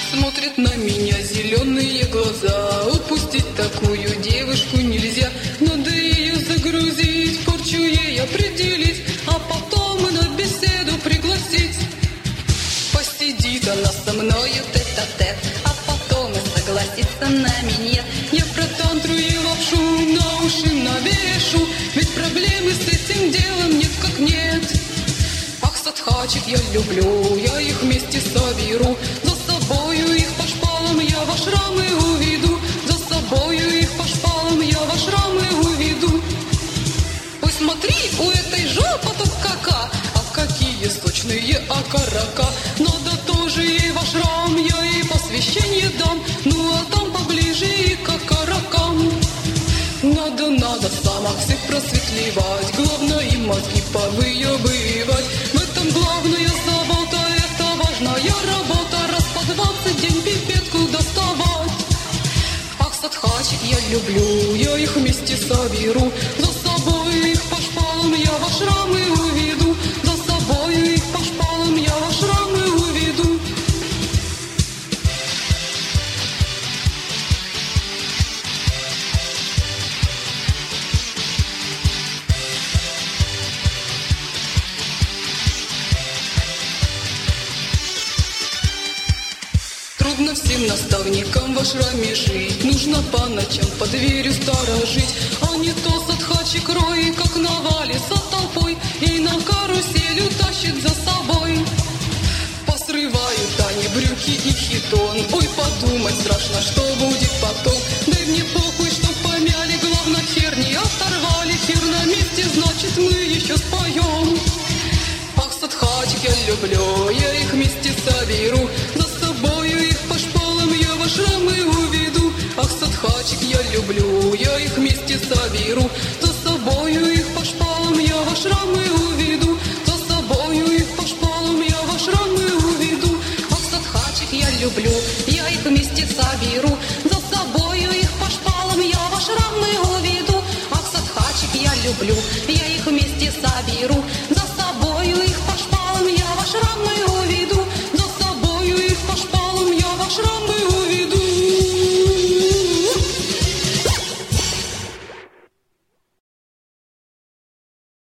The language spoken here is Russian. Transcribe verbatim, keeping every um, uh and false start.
Смотрят на меня зеленые глаза. Упустить такую девушку нельзя. Надо ее загрузить, порчу ей определить, а потом на беседу пригласить. Посидит она со мною тет-а-тет, а потом и согласится на минет. Я про тантру и лапшу на уши навешу, ведь проблемы с этим делом нет как нет. Ах, садхачик я люблю, я их вместе соберу. За собою их по шпалам я в ашрамы уведу. За собою их по шпалам я в ашрамы уведу. Ой, смотри, у этой жопа тут кака, а какие сочные окорока. Надо тоже ей в ашрам, я ей посвящение дам. Ну а там поближе и к окорокам. Надо, надо самых всех просветлевать, главное им мозги повыебывать. В этом главная забота, это важная работа. Раз по двадцать день пипетку доставать. Ах, садхачик я люблю, я их вместе соберу. За собой их по шпалам я в ашрамы уведу. За собой их по шпалам я в ашрамы уведу. Трудно всем наставникам в ашраме жить. Нужно по ночам под дверью сторожить. А не то садхачик рой, как навалится толпой, и на карусель утащит за собой. Посрывают они брюки и хитон. Ой, подумать страшно, что будет потом. Дай мне похуй, что помяли, главное хер не оторвали. Хер на месте, значит мы еще споем. Ах, садхачик я люблю, я их вместе соберу. За собою их по шпалам я в ашрамы уведу. Ах, садхачик я люблю, я их вместе соберу. За собою их по шпалам я в ашрамы уведу. За собою их по шпалам я в ашрамы уведу. Ах, садхачик я люблю, я их вместе соберу.